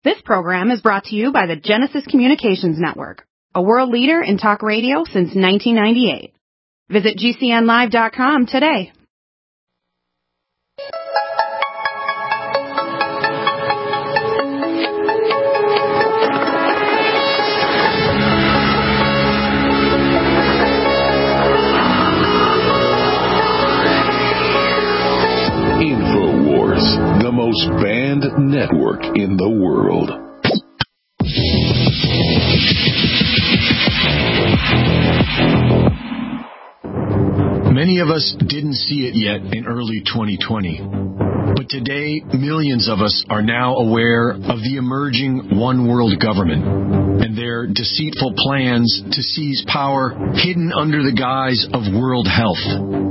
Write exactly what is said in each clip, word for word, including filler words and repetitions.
This program is brought to you by the Genesis Communications Network, a world leader in talk radio since nineteen ninety-eight. Visit G C N live dot com today. InfoWars, the most banned network in the world. Many of us didn't see it yet in early twenty twenty. But today, millions of us are now aware of the emerging one-world government and their deceitful plans to seize power hidden under the guise of world health.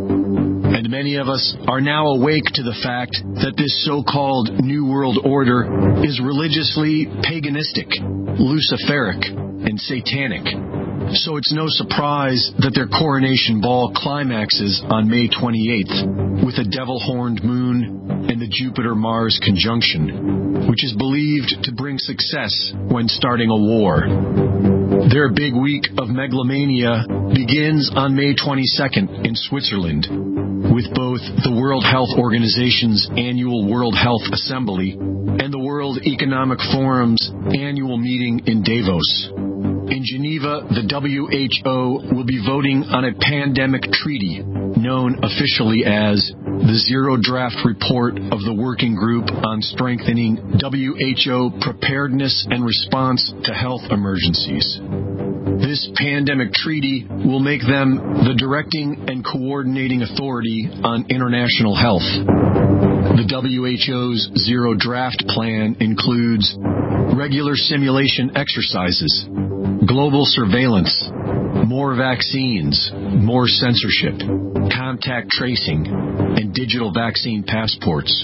And many of us are now awake to the fact that this so-called New World Order is religiously paganistic, luciferic, and satanic. So it's no surprise that their coronation ball climaxes on May twenty-eighth with a devil-horned moon and the Jupiter-Mars conjunction, which is believed to bring success when starting a war. Their big week of megalomania begins on May twenty-second in Switzerland, with both the World Health Organization's annual World Health Assembly and the World Economic Forum's annual meeting in Davos. In Geneva, the W H O will be voting on a pandemic treaty known officially as the Zero Draft Report of the Working Group on Strengthening W H O Preparedness and Response to Health Emergencies. This pandemic treaty will make them the directing and coordinating authority on international health. The W H O's Zero Draft Plan includes regular simulation exercises, global surveillance, more vaccines, more censorship, contact tracing, and digital vaccine passports.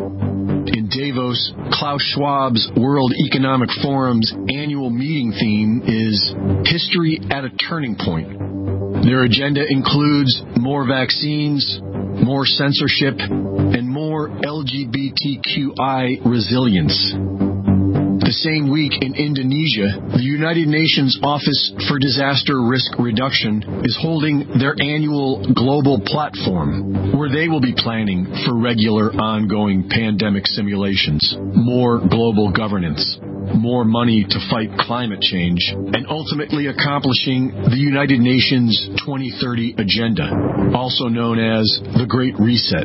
In Davos, Klaus Schwab's World Economic Forum's annual meeting theme is History at a Turning Point. Their agenda includes more vaccines, more censorship, and more L G B T Q I resilience. The same week in Indonesia, the United Nations Office for Disaster Risk Reduction is holding their annual global platform, where they will be planning for regular ongoing pandemic simulations, more global governance, more money to fight climate change, and ultimately accomplishing the United Nations twenty thirty Agenda, also known as the Great Reset.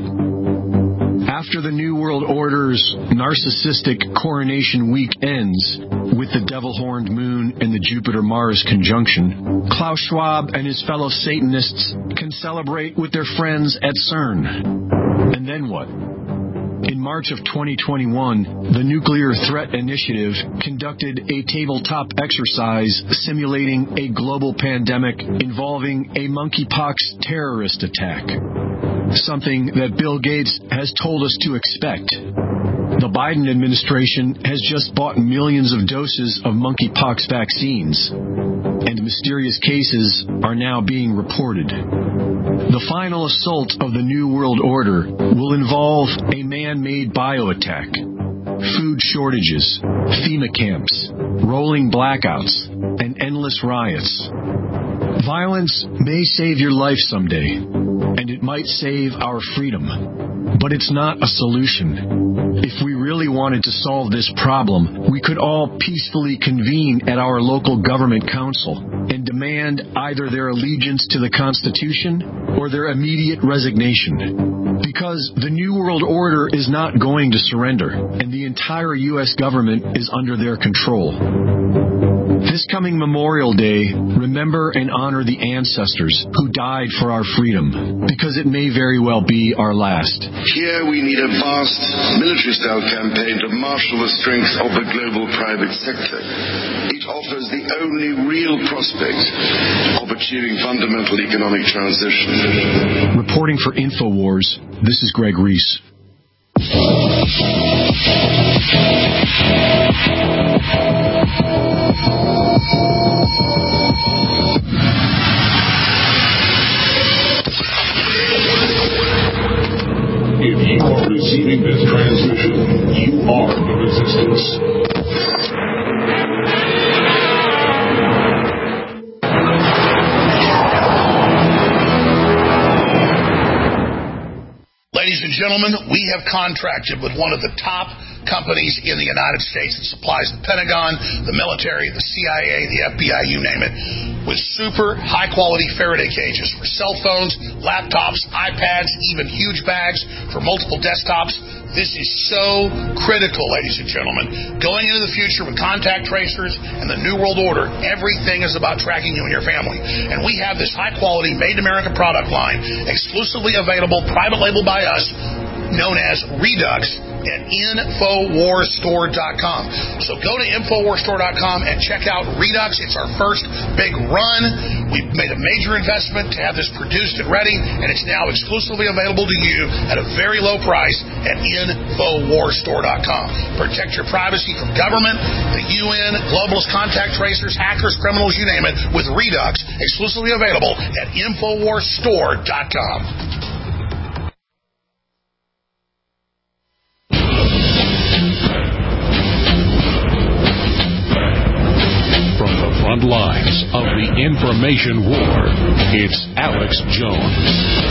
After the New World Order's narcissistic coronation week ends with the devil-horned moon and the Jupiter-Mars conjunction, Klaus Schwab and his fellow Satanists can celebrate with their friends at CERN. And then what? In March of twenty twenty-one, the Nuclear Threat Initiative conducted a tabletop exercise simulating a global pandemic involving a monkeypox terrorist attack. Something that Bill Gates has told us to expect. The Biden administration has just bought millions of doses of monkeypox vaccines, and mysterious cases are now being reported. The final assault of the New World Order will involve a man-made bioattack, food shortages, FEMA camps, rolling blackouts, and endless riots. Violence may save your life someday, and it might save our freedom, but it's not a solution. If we really wanted to solve this problem, we could all peacefully convene at our local government council and demand either their allegiance to the Constitution or their immediate resignation. Because the New World Order is not going to surrender, and the entire U S government is under their control. This coming Memorial Day, remember and honor the ancestors who died for our freedom, because it may very well be our last. Here we need a vast military-style campaign to marshal the strength of the global private sector. It offers the only real prospect of achieving fundamental economic transition. Reporting for InfoWars, this is Greg Reese. If you are receiving this transmission, you are the resistance. gentlemen, we have contracted with one of the top companies in the United States that supplies the Pentagon, the military, the C I A, the F B I, you name it, with super high-quality Faraday cages for cell phones, laptops, iPads, even huge bags for multiple desktops. This is so critical, ladies and gentlemen. Going into the future with contact tracers and the New World Order, everything is about tracking you and your family. And we have this high-quality, made-in-America product line, exclusively available, private label by us, known as Redux at Infowars Store dot com. So go to Infowars Store dot com and check out Redux. It's our first big run. We've made a major investment to have this produced and ready, and it's now exclusively available to you at a very low price at Infowars Store dot com. Protect your privacy from government, the U N, globalist contact tracers, hackers, criminals, you name it, with Redux, exclusively available at Infowars Store dot com. Front lines of the information war. It's Alex Jones.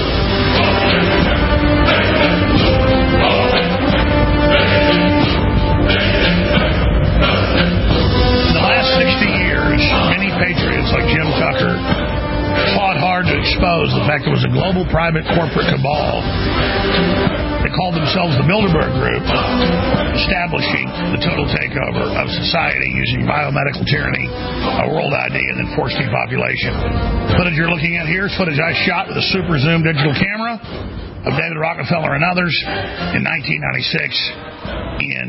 In the last sixty years, many patriots like Jim Tucker fought hard to expose the fact there was a global private corporate cabal. They called themselves the Bilderberg Group, establishing the total takeover of society using biomedical tyranny, a world I D, and then forced depopulation. Footage you're looking at here is footage I shot with a super zoom digital camera of David Rockefeller and others in nineteen ninety-six in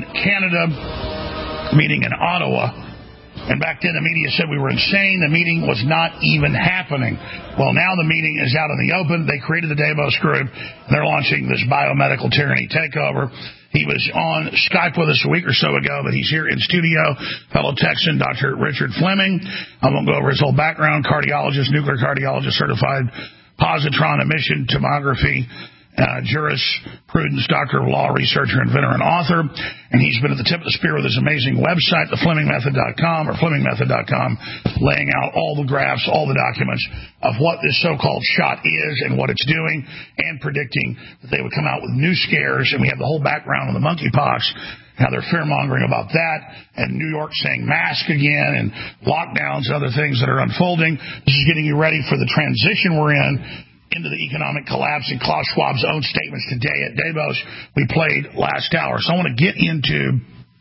Canada, meeting in Ottawa. And back then the media said we were insane. The meeting was not even happening. Well, now the meeting is out in the open. They created the Davos Group. And they're launching this biomedical tyranny takeover. He was on Skype with us a week or so ago, but he's here in studio. Fellow Texan, Doctor Richard Fleming. I won't go over his whole background. Cardiologist, nuclear cardiologist, certified positron emission tomography Uh, jurisprudence, doctor of law, researcher, inventor, and author. And he's been at the tip of the spear with his amazing website, the Fleming Method dot com or Fleming Method dot com, laying out all the graphs, all the documents of what this so-called shot is and what it's doing, and predicting that they would come out with new scares. And we have the whole background of the monkeypox, how they're fear-mongering about that, and New York saying mask again, and lockdowns and other things that are unfolding. This is getting you ready for the transition we're in into the economic collapse, and Klaus Schwab's own statements today at Davos we played last hour. So I want to get into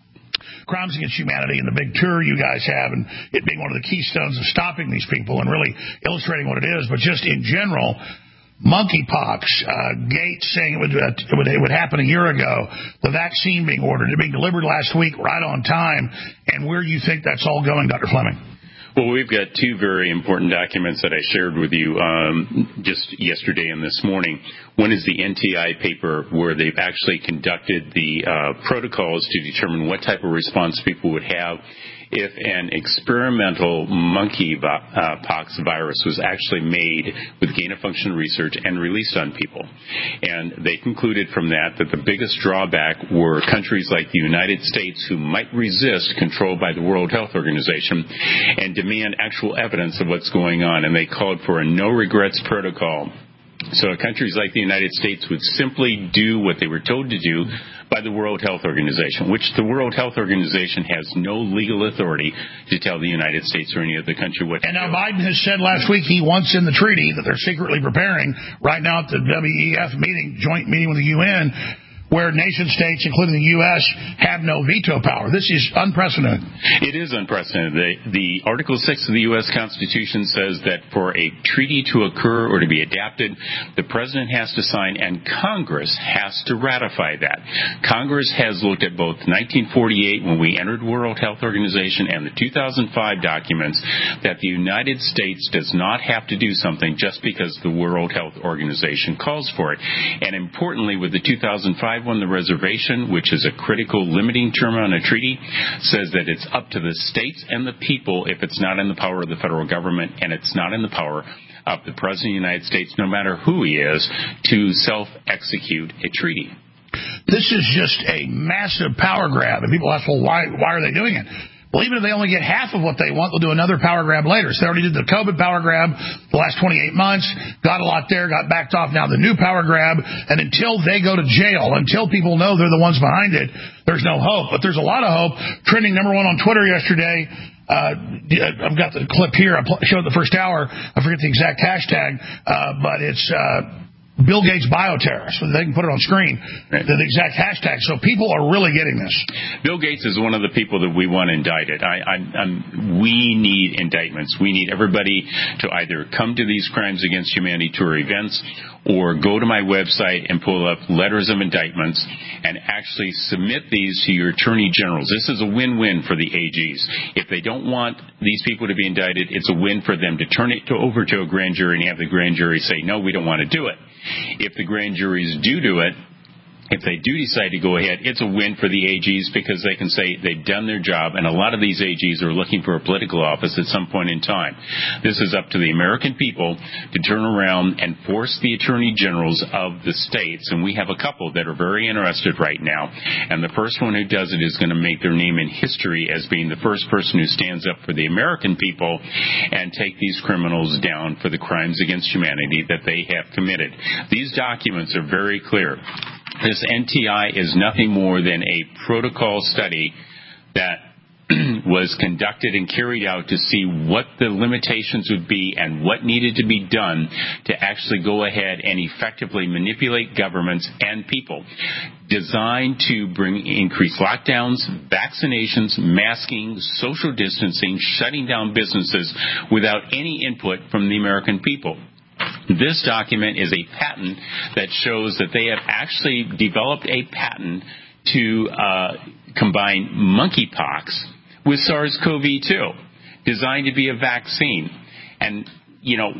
crimes against humanity and the big tour you guys have, and it being one of the keystones of stopping these people and really illustrating what it is. But just in general, monkeypox, uh, Gates saying it would, uh, it would it would happen a year ago, the vaccine being ordered, it being delivered last week right on time, and where you think that's all going, Doctor Fleming? Well, we've got two very important documents that I shared with you um, just yesterday and this morning. One is the N T I paper where they've actually conducted the uh, protocols to determine what type of response people would have if an experimental monkeypox virus was actually made with gain-of-function research and released on people. And they concluded from that that the biggest drawback were countries like the United States, who might resist, controlled by the World Health Organization, and demand actual evidence of what's going on. And they called for a no-regrets protocol. So countries like the United States would simply do what they were told to do by the World Health Organization, which the World Health Organization has no legal authority to tell the United States or any other country what to do. And now Biden has said last week he wants in the treaty that they're secretly preparing right now at the W E F meeting, joint meeting with the U N, where nation states, including the U S, have no veto power. This is unprecedented. It is unprecedented. The, the Article six of the U S Constitution says that for a treaty to occur or to be adapted, the president has to sign and Congress has to ratify that. Congress has looked at both nineteen forty-eight, when we entered the World Health Organization, and the two thousand five documents, that the United States does not have to do something just because the World Health Organization calls for it. And importantly, with the two thousand five one, the reservation, which is a critical limiting term on a treaty, says that it's up to the states and the people if it's not in the power of the federal government, and it's not in the power of the President of the United States, no matter who he is, to self-execute a treaty. This is just a massive power grab, and people ask, well, why, why are they doing it? Well, even if they only get half of what they want, they'll do another power grab later. So they already did the COVID power grab the last twenty-eight months, got a lot there, got backed off. Now the new power grab, and until they go to jail, until people know they're the ones behind it, there's no hope. But there's a lot of hope. Trending number one on Twitter yesterday. Uh, I've got the clip here. I showed the first hour. I forget the exact hashtag, uh, but it's uh, Bill Gates bioterrorist. They can put it on screen, right. the, the exact hashtag. So people are really getting this. Bill Gates is one of the people that we want indicted. I, I, I'm, we need indictments. We need everybody to either come to these crimes against humanity tour events or go to my website and pull up letters of indictments and actually submit these to your attorney generals. This is a win-win for the A Gs. If they don't want these people to be indicted, it's a win for them to turn it to, over to a grand jury and have the grand jury say, no, we don't want to do it. If the grand juries do do it, if they do decide to go ahead, it's a win for the A Gs because they can say they've done their job, and a lot of these A Gs are looking for a political office at some point in time. This is up to the American people to turn around and force the attorney generals of the states, and we have a couple that are very interested right now, and the first one who does it is going to make their name in history as being the first person who stands up for the American people and take these criminals down for the crimes against humanity that they have committed. These documents are very clear. This N T I is nothing more than a protocol study that was conducted and carried out to see what the limitations would be and what needed to be done to actually go ahead and effectively manipulate governments and people, designed to bring increased lockdowns, vaccinations, masking, social distancing, shutting down businesses without any input from the American people. This document is a patent that shows that they have actually developed a patent to uh, combine monkeypox with SARS-C o V two, designed to be a vaccine. And, you know,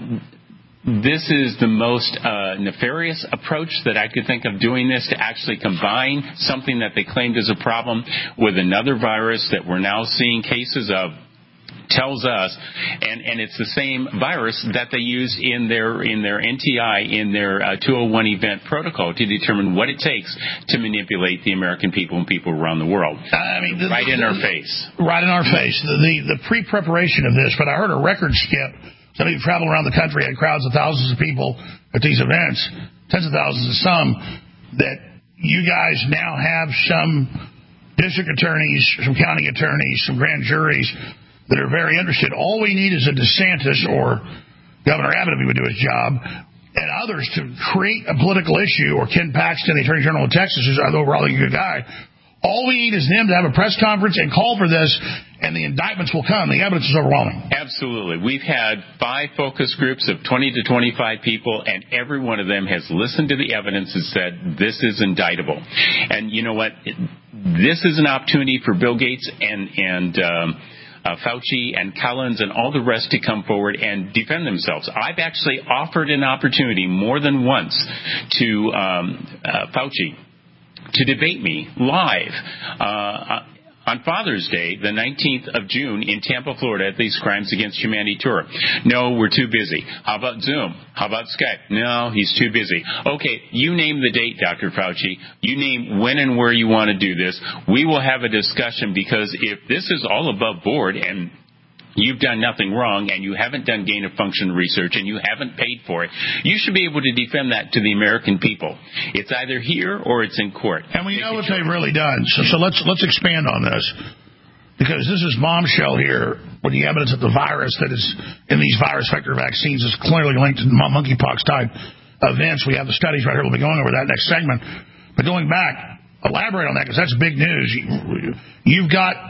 this is the most uh, nefarious approach that I could think of doing this, to actually combine something that they claimed is a problem with another virus that we're now seeing cases of. Tells us, and, and it's the same virus that they use in their in their N T I, in their uh, two oh one event protocol, to determine what it takes to manipulate the American people and people around the world. I mean, the, right the, in the, our face. Right in our face. The, the, the pre-preparation of this, but I heard a record skip. Some of you travel around the country, had crowds of thousands of people at these events, tens of thousands of some, that you guys now have some district attorneys, some county attorneys, some grand juries that are very interested. All we need is a DeSantis or Governor Abbott, if he would do his job, and others to create a political issue, or Ken Paxton, the Attorney General of Texas, who's overall a good guy. All we need is them to have a press conference and call for this, and the indictments will come. The evidence is overwhelming. Absolutely. We've had five focus groups of twenty to twenty-five people, and every one of them has listened to the evidence and said, this is indictable. And you know what? This is an opportunity for Bill Gates and, and, um, Uh, Fauci and Collins and all the rest to come forward and defend themselves. I've actually offered an opportunity more than once to um, uh, Fauci to debate me live uh, on Father's Day, the nineteenth of June, in Tampa, Florida, at these Crimes Against Humanity tour. No, we're too busy. How about Zoom? How about Skype? No, he's too busy. Okay, you name the date, Doctor Fauci. You name when and where you want to do this. We will have a discussion, because if this is all above board and you've done nothing wrong and you haven't done gain of function research and you haven't paid for it, you should be able to defend that to the American people. It's either here or it's in court. And we know what they've really done. So, so let's let's expand on this, because this is bombshell here with the evidence that the virus that is in these virus vector vaccines is clearly linked to monkeypox type events. We have the studies right here. We'll be going over that next segment. But going back, elaborate on that, because that's big news. You, you've got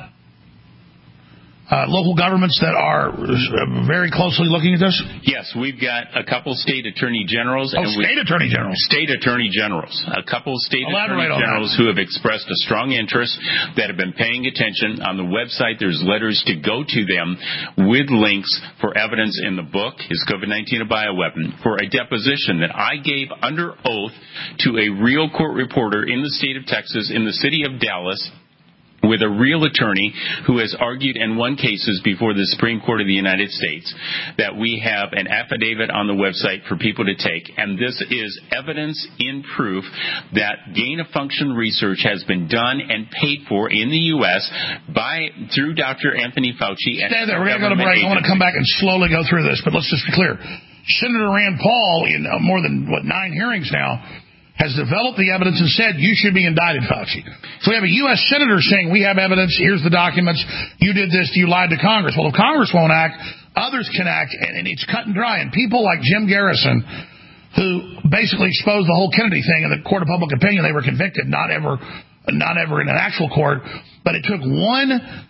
Uh, local governments that are very closely looking at this? Yes, we've got a couple state attorney generals. Oh, and state attorney generals. State attorney generals. A couple state Elaborate attorney generals who have expressed a strong interest, that have been paying attention. On the website, there's letters to go to them with links for evidence in the book, Is COVID nineteen a Bioweapon?, for a deposition that I gave under oath to a real court reporter in the state of Texas, in the city of Dallas, with a real attorney who has argued and won cases before the Supreme Court of the United States, that we have an affidavit on the website for people to take. And this is evidence in proof that gain-of-function research has been done and paid for in the U S by through Doctor Anthony Fauci. Stay there. We're going to go to break. Agency. I want to come back and slowly go through this, but let's just be clear. Senator Rand Paul, in uh, more than, what, nine hearings now, has developed the evidence and said, you should be indicted, Fauci. So we have a U S senator saying, we have evidence, here's the documents, you did this, you lied to Congress. Well, if Congress won't act, others can act, and, and it's cut and dry. And people like Jim Garrison, who basically exposed the whole Kennedy thing in the court of public opinion, they were convicted, not ever, not ever in an actual court, but it took one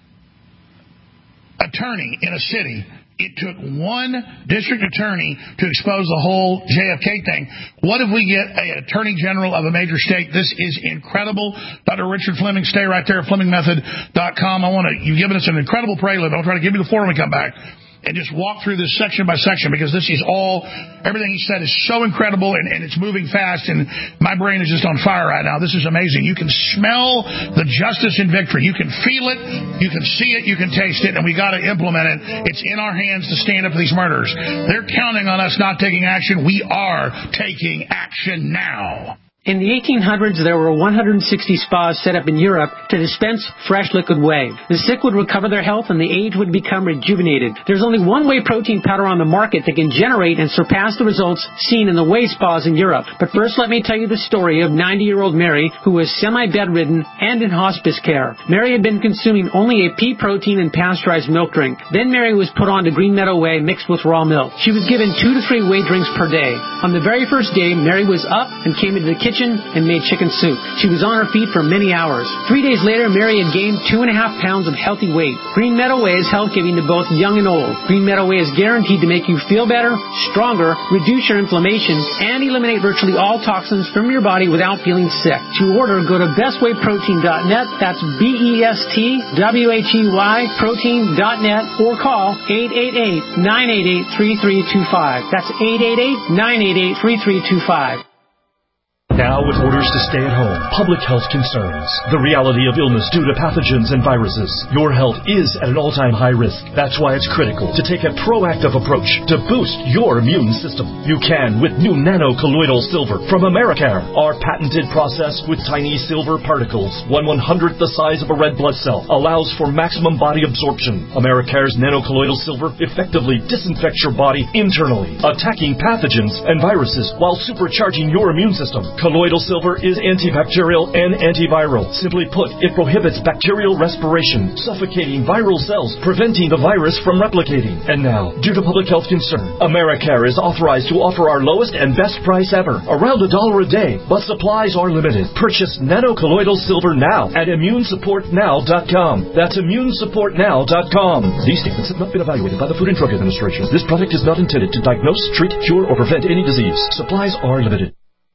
attorney in a city. It took one district attorney to expose the whole J F K thing. What if we get an attorney general of a major state? This is incredible. Doctor Richard Fleming, stay right there, fleming method dot com. I want to, you've given us an incredible prelude. I'll try to give you the floor when we come back and just walk through this section by section, because this is all, everything he said is so incredible, and, and it's moving fast, and my brain is just on fire right now. This is amazing. You can smell the justice and victory. You can feel it, you can see it, you can taste it, and we got to implement it. It's in our hands to stand up to these murders. They're counting on us not taking action. We are taking action now. In the eighteen hundreds, there were one hundred sixty spas set up in Europe to dispense fresh liquid whey. The sick would recover their health and the aged would become rejuvenated. There's only one whey protein powder on the market that can generate and surpass the results seen in the whey spas in Europe. But first, let me tell you the story of ninety-year-old Mary, who was semi-bedridden and in hospice care. Mary had been consuming only a pea protein and pasteurized milk drink. Then Mary was put on to Green Meadow Whey mixed with raw milk. She was given two to three whey drinks per day. On the very first day, Mary was up and came into the kitchen and made chicken soup. She was on her feet for many hours. Three days later, Mary had gained two and a half pounds of healthy weight. Green Meadow Whey is health-giving to both young and old. Green Meadow Whey is guaranteed to make you feel better, stronger, reduce your inflammation, and eliminate virtually all toxins from your body without feeling sick. To order, go to best way protein dot net. That's B E S T W H E Y protein dot net, or call eight eight eight, nine eight eight, three three two five. That's eight eight eight, nine eight eight, three three two five. Now with orders to stay at home, public health concerns, the reality of illness due to pathogens and viruses, your health is at an all-time high risk. That's why it's critical to take a proactive approach to boost your immune system. You can with new nano-colloidal silver from Americare. Our patented process with tiny silver particles, one one-hundredth the size of a red blood cell, allows for maximum body absorption. Americare's nano-colloidal silver effectively disinfects your body internally, attacking pathogens and viruses while supercharging your immune system. Colloidal silver is antibacterial and antiviral. Simply put, it prohibits bacterial respiration, suffocating viral cells, preventing the virus from replicating. And now, due to public health concern, Americare is authorized to offer our lowest and best price ever, around a dollar a day, but supplies are limited. Purchase nano-colloidal silver now at immune support now dot com. That's immune support now dot com. These statements have not been evaluated by the Food and Drug Administration. This product is not intended to diagnose, treat, cure, or prevent any disease. Supplies are limited.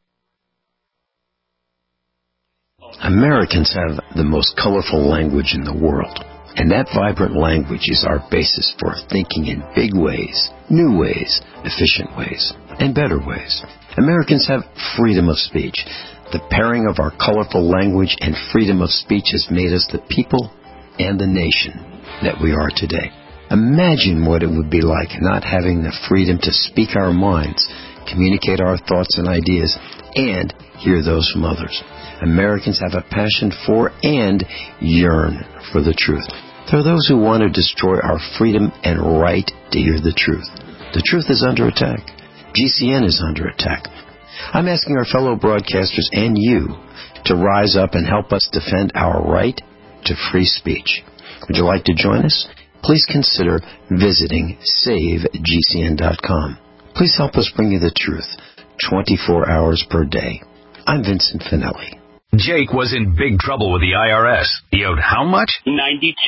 Americans have the most colorful language in the world, and that vibrant language is our basis for thinking in big ways, new ways, efficient ways, and better ways. Americans have freedom of speech. The pairing of our colorful language and freedom of speech has made us the people and the nation that we are today. Imagine what it would be like not having the freedom to speak our minds, communicate our thoughts and ideas, and hear those from others. Americans have a passion for and yearn for the truth. There are those who want to destroy our freedom and right to hear the truth. The truth is under attack. G C N is under attack. I'm asking our fellow broadcasters and you to rise up and help us defend our right to free speech. Would you like to join us? Please consider visiting save G C N dot com. Please help us bring you the truth twenty-four hours per day. I'm Vincent Finelli. Jake was in big trouble with the I R S. He owed how much? ninety-two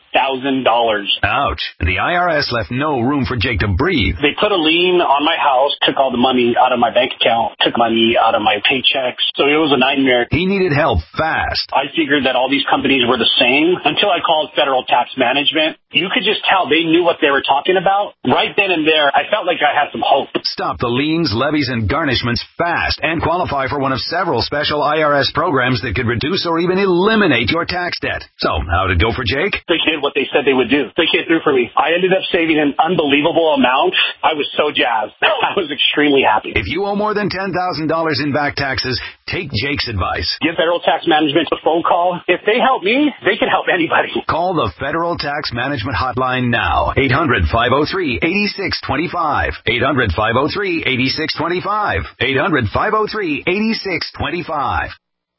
thousand dollars. Ouch. The I R S left no room for Jake to breathe. They put a lien on my house, took all the money out of my bank account, took money out of my paychecks. So it was a nightmare. He needed help fast. I figured that all these companies were the same until I called Federal Tax Management. You could just tell they knew what they were talking about. Right then and there, I felt like I had some hope. Stop the liens, levies, and garnishments fast and qualify for one of several special I R S programs that could reduce or even eliminate your tax debt. So, how did it go for Jake? They did what they said they would do. They came through for me. I ended up saving an unbelievable amount. I was so jazzed. I was extremely happy. If you owe more than ten thousand dollars in back taxes, take Jake's advice. Give Federal Tax Management a phone call. If they help me, they can help anybody. Call the Federal Tax Management Hotline now. eight hundred, five oh three, eight six two five. eight hundred, five oh three, eight six two five. eight hundred, five oh three, eight six two five.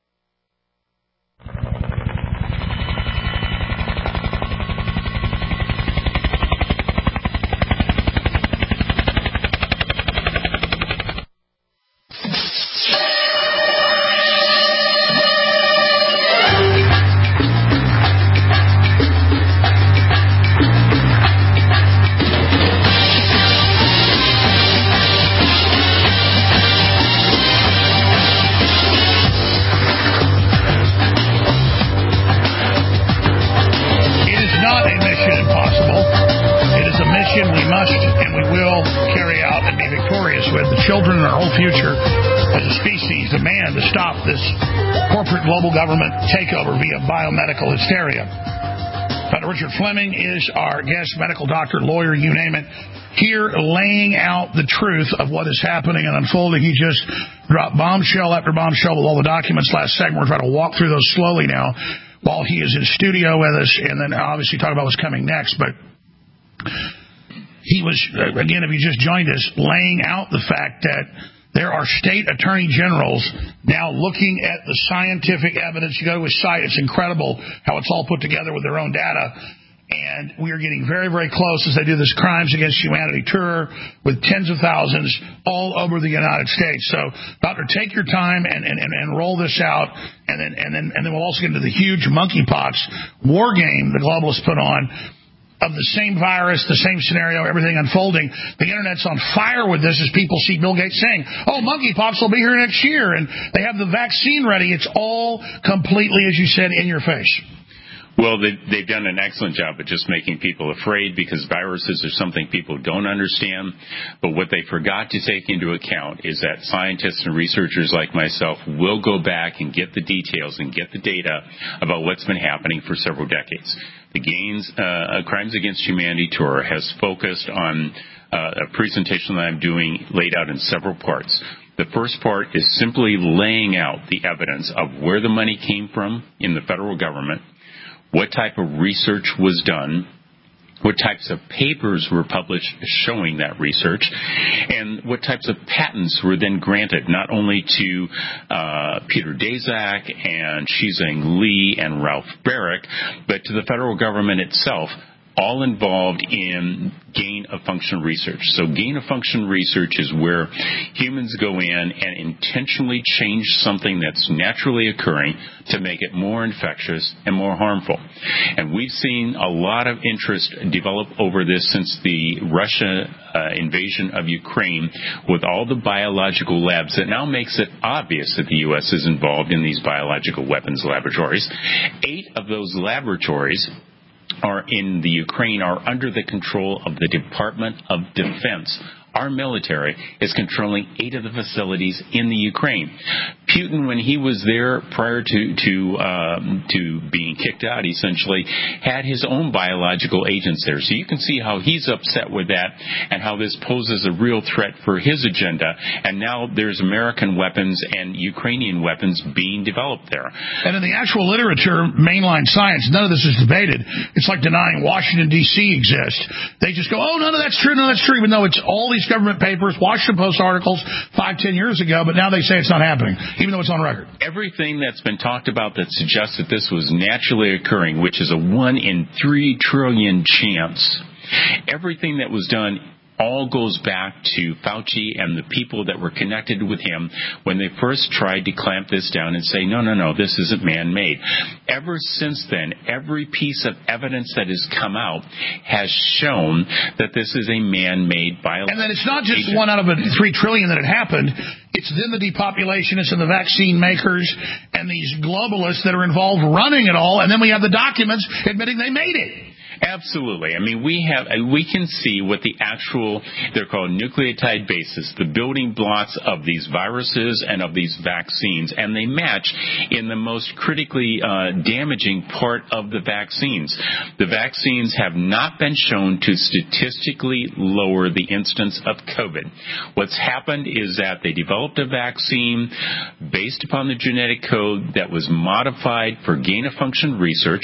We must and we will carry out and be victorious with. The children and our whole future as a species demand to stop this corporate global government takeover via biomedical hysteria. Doctor Richard Fleming is our guest, medical doctor, lawyer, you name it, here laying out the truth of what is happening and unfolding. He just dropped bombshell after bombshell with all the documents last segment. We're trying to walk through those slowly now while he is in studio with us, and then obviously talk about what's coming next. But he was, again, if you just joined us, laying out the fact that there are state attorney generals now looking at the scientific evidence. You go to his site, it's incredible how it's all put together with their own data. And we are getting very, very close as they do this Crimes Against Humanity tour with tens of thousands all over the United States. So, Doctor, take your time and, and, and roll this out. And then, and, then, and then we'll also get into the huge monkeypox war game the globalists put on, of the same virus, the same scenario, everything unfolding. The Internet's on fire with this as people see Bill Gates saying, oh, monkeypox will be here next year, and they have the vaccine ready. It's all completely, as you said, in your face. Well, they, they've done an excellent job of just making people afraid because viruses are something people don't understand. But what they forgot to take into account is that scientists and researchers like myself will go back and get the details and get the data about what's been happening for several decades. The Gaines uh, Crimes Against Humanity tour has focused on uh, a presentation that I'm doing laid out in several parts. The first part is simply laying out the evidence of where the money came from in the federal government, what type of research was done, what types of papers were published showing that research, and what types of patents were then granted, not only to uh, Peter Daszak and Shizheng Li and Ralph Barrick, but to the federal government itself, all involved in gain-of-function research. So gain-of-function research is where humans go in and intentionally change something that's naturally occurring to make it more infectious and more harmful. And we've seen a lot of interest develop over this since the Russia uh, invasion of Ukraine with all the biological labs. That now makes it obvious that the U S is involved in these biological weapons laboratories. Eight of those laboratories are in the Ukraine are under the control of the Department of Defense. Our military is controlling eight of the facilities in the Ukraine. Putin, when he was there prior to to um, to being kicked out, essentially had his own biological agents there. So you can see how he's upset with that and how this poses a real threat for his agenda. And now there's American weapons and Ukrainian weapons being developed there. And in the actual literature, mainline science, none of this is debated. It's like denying Washington, D C exists. They just go, oh, none of that's true, none of that's true, even though it's all these government papers, Washington Post articles five, ten years ago, but now they say it's not happening, even though it's on record. Everything that's been talked about that suggests that this was naturally occurring, which is a one in three trillion chance, everything that was done all goes back to Fauci and the people that were connected with him when they first tried to clamp this down and say, no, no, no, this isn't man-made. Ever since then, every piece of evidence that has come out has shown that this is a man-made biological And then it's not just agent. one out of a three trillion that had happened. It's then the depopulationists and the vaccine makers and these globalists that are involved running it all. And then we have the documents admitting they made it. Absolutely. I mean, we have we can see what the actual, they're called nucleotide bases, the building blocks of these viruses and of these vaccines, and they match in the most critically uh, damaging part of the vaccines. The vaccines have not been shown to statistically lower the incidence of COVID. What's happened is that they developed a vaccine based upon the genetic code that was modified for gain-of-function research,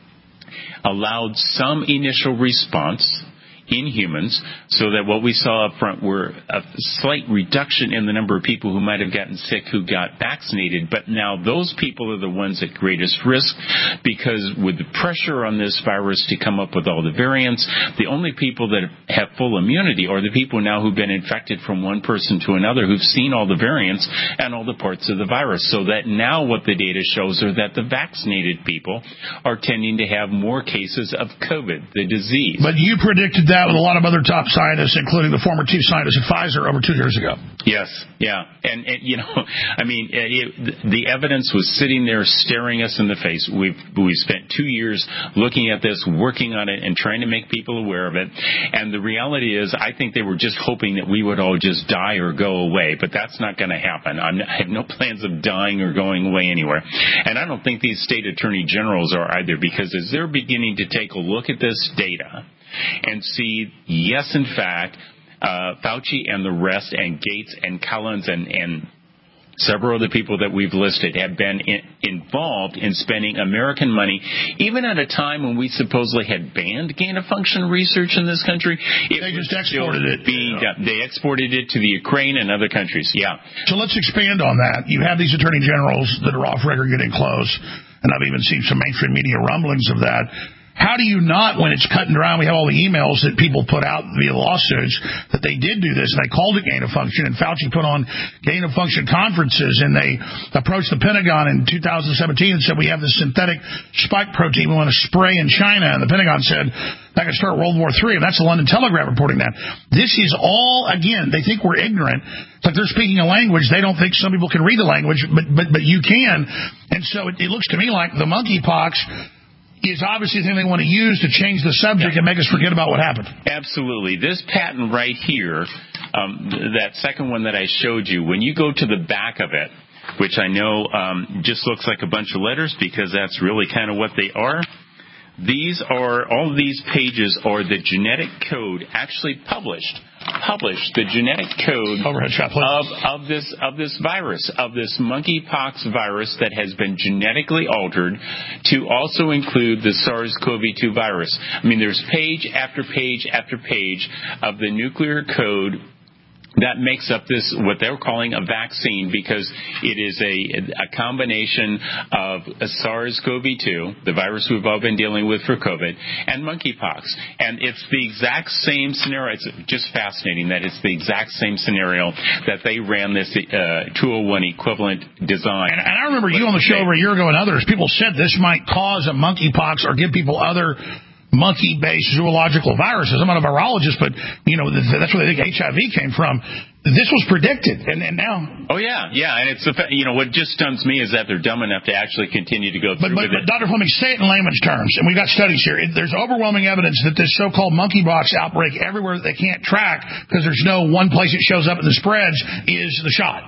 allowed some initial response in humans, so that what we saw up front were a slight reduction in the number of people who might have gotten sick who got vaccinated. But now those people are the ones at greatest risk, because with the pressure on this virus to come up with all the variants, the only people that have full immunity are the people now who've been infected from one person to another, who've seen all the variants and all the parts of the virus. So that now what the data shows are that the vaccinated people are tending to have more cases of COVID, the disease. But you predicted that with a lot of other top scientists, including the former chief scientist at Pfizer over two years ago. Yes, yeah. And, and you know, I mean, it, the evidence was sitting there staring us in the face. We've, we've spent two years looking at this, working on it, and trying to make people aware of it. And the reality is, I think they were just hoping that we would all just die or go away. But that's not going to happen. I'm, I have no plans of dying or going away anywhere. And I don't think these state attorney generals are either, because as they're beginning to take a look at this data and see, yes, in fact, uh, Fauci and the rest, and Gates and Collins and, and several of the people that we've listed have been in, involved in spending American money, even at a time when we supposedly had banned gain-of-function research in this country. It they just exported it. Being done. They exported it to the Ukraine and other countries, yeah. So let's expand on that. You have these attorney generals that are off record getting close, and I've even seen some mainstream media rumblings of that. How do you not, when it's cut and dry, we have all the emails that people put out via lawsuits that they did do this, and they called it gain-of-function, and Fauci put on gain-of-function conferences, and they approached the Pentagon in two thousand seventeen and said, we have this synthetic spike protein we want to spray in China, and the Pentagon said, that could start World War Three, and that's the London Telegraph reporting that. This is all, again, they think we're ignorant. It's like they're speaking a language. They don't think some people can read the language, but but, but you can. And so it, it looks to me like the monkeypox is obviously the thing they want to use to change the subject and make us forget about what happened. Absolutely. This patent right here, um, that second one that I showed you, when you go to the back of it, which I know um, just looks like a bunch of letters because that's really kind of what they are, these are, all of these pages are the genetic code actually published. Published the genetic code of, of this of this virus, of this monkeypox virus that has been genetically altered to also include the SARS-C o V two virus. I mean, there's page after page after page of the nuclear code that makes up this, what they're calling a vaccine, because it is a, a combination of a SARS-C o V two, the virus we've all been dealing with for COVID, and monkeypox. And it's the exact same scenario. It's just fascinating that it's the exact same scenario that they ran this uh, two oh one equivalent design. And, and I remember you on the show over a year ago and others, people said this might cause a monkeypox or give people other monkey-based zoological viruses. I'm not a virologist, but, you know, that's where they think H I V came from. This was predicted, and, and now... Oh, yeah, yeah, and it's, you know, what just stuns me is that they're dumb enough to actually continue to go through but, but, with but it. Doctor Fleming, say it in layman's terms, and we've got studies here. It, there's overwhelming evidence that this so-called monkeypox outbreak everywhere that they can't track, because there's no one place it shows up and the spreads, is the shot.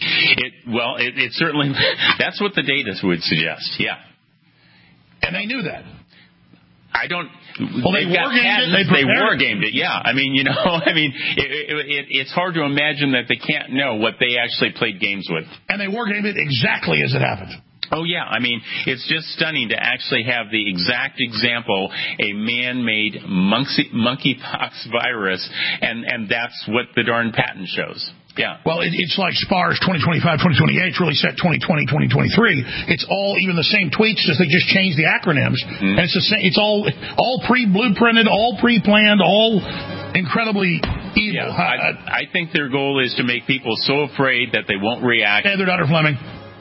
It Well, it, it certainly... That's what the data would suggest, yeah. And they knew that. I don't. Well, they war gamed it. They war gamed it. Yeah. I mean, you know, I mean, it, it, it, it's hard to imagine that they can't know what they actually played games with. And they war gamed it exactly as it happened. Oh, yeah. I mean, it's just stunning to actually have the exact example, a man-made monkey, monkeypox virus, and, and that's what the darn patent shows. Yeah. Well, it, it's like SPARS twenty twenty-five, twenty twenty-eight. It's really set twenty twenty, twenty twenty-three. It's all even the same tweets, just they just changed the acronyms. Mm-hmm. And it's the same. It's all all pre-blueprinted, all pre-planned, all incredibly evil. Yeah, I, I think their goal is to make people so afraid that they won't react. Heather Dr. Fleming.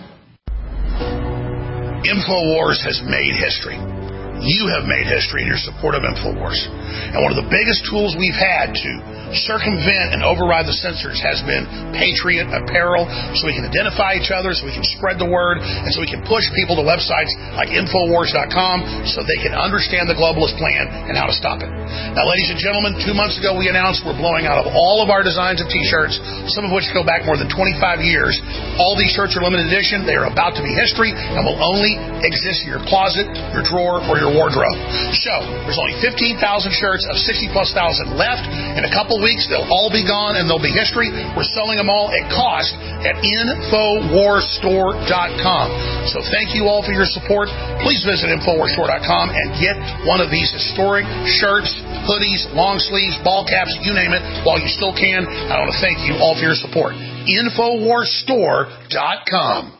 InfoWars has made history. You have made history in your support of InfoWars. And one of the biggest tools we've had to circumvent and override the censors has been Patriot Apparel, so we can identify each other, so we can spread the word, and so we can push people to websites like Infowars dot com so they can understand the globalist plan and how to stop it. Now, ladies and gentlemen, two months ago we announced we're blowing out of all of our designs of T-shirts, some of which go back more than twenty-five years. All these shirts are limited edition. They are about to be history and will only exist in your closet, your drawer, or your wardrobe. So, there's only fifteen thousand shirts of sixty plus thousand left. In a couple weeks, they'll all be gone and they'll be history. We're selling them all at cost at Infowars Store dot com. So thank you all for your support. Please visit Infowars Store dot com and get one of these historic shirts, hoodies, long sleeves, ball caps, you name it, while you still can. I want to thank you all for your support. Infowars Store dot com.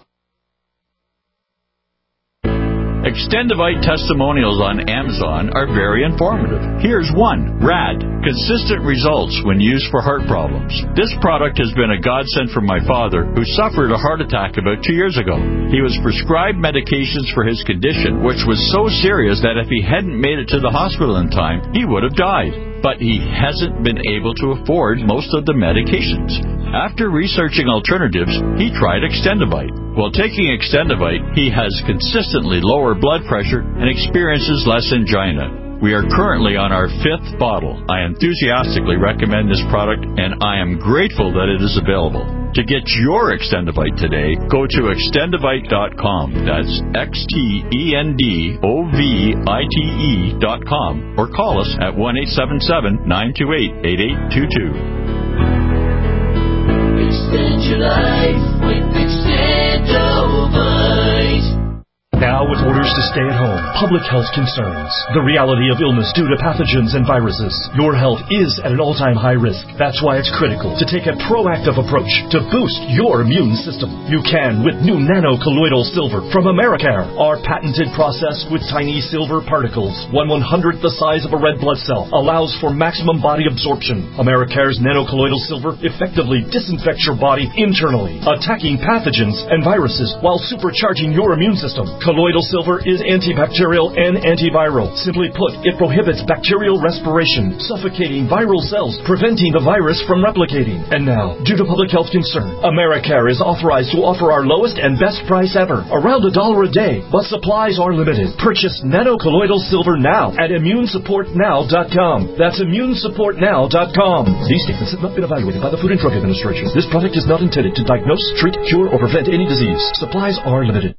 Extendivite testimonials on Amazon are very informative. Here's one. Rad. Consistent results when used for heart problems. This product has been a godsend for my father, who suffered a heart attack about two years ago. He was prescribed medications for his condition, which was so serious that if he hadn't made it to the hospital in time, he would have died. But he hasn't been able to afford most of the medications. After researching alternatives, he tried Extendivite. While taking Extendivite, he has consistently lower blood pressure and experiences less angina. We are currently on our fifth bottle. I enthusiastically recommend this product, and I am grateful that it is available. To get your Extendivite today, go to extendivite dot com. That's X T E N D O V I T E dot com, or call us at one eight seven seven, nine two eight, eight eight two two. Extend your life with Extendivite. Now with orders to stay at home, public health concerns, the reality of illness due to pathogens and viruses. Your health is at an all-time high risk. That's why it's critical to take a proactive approach to boost your immune system. You can with new nano-colloidal silver from Americare. Our patented process with tiny silver particles, one one-hundredth the size of a red blood cell, allows for maximum body absorption. Americare's nano-colloidal silver effectively disinfects your body internally, attacking pathogens and viruses while supercharging your immune system. Colloidal silver is antibacterial and antiviral. Simply put, it prohibits bacterial respiration, suffocating viral cells, preventing the virus from replicating. And now, due to public health concern, Americare is authorized to offer our lowest and best price ever, around a dollar a day, but supplies are limited. Purchase nano-colloidal silver now at immune support now dot com. That's immune support now dot com. These statements have not been evaluated by the Food and Drug Administration. This product is not intended to diagnose, treat, cure, or prevent any disease. Supplies are limited.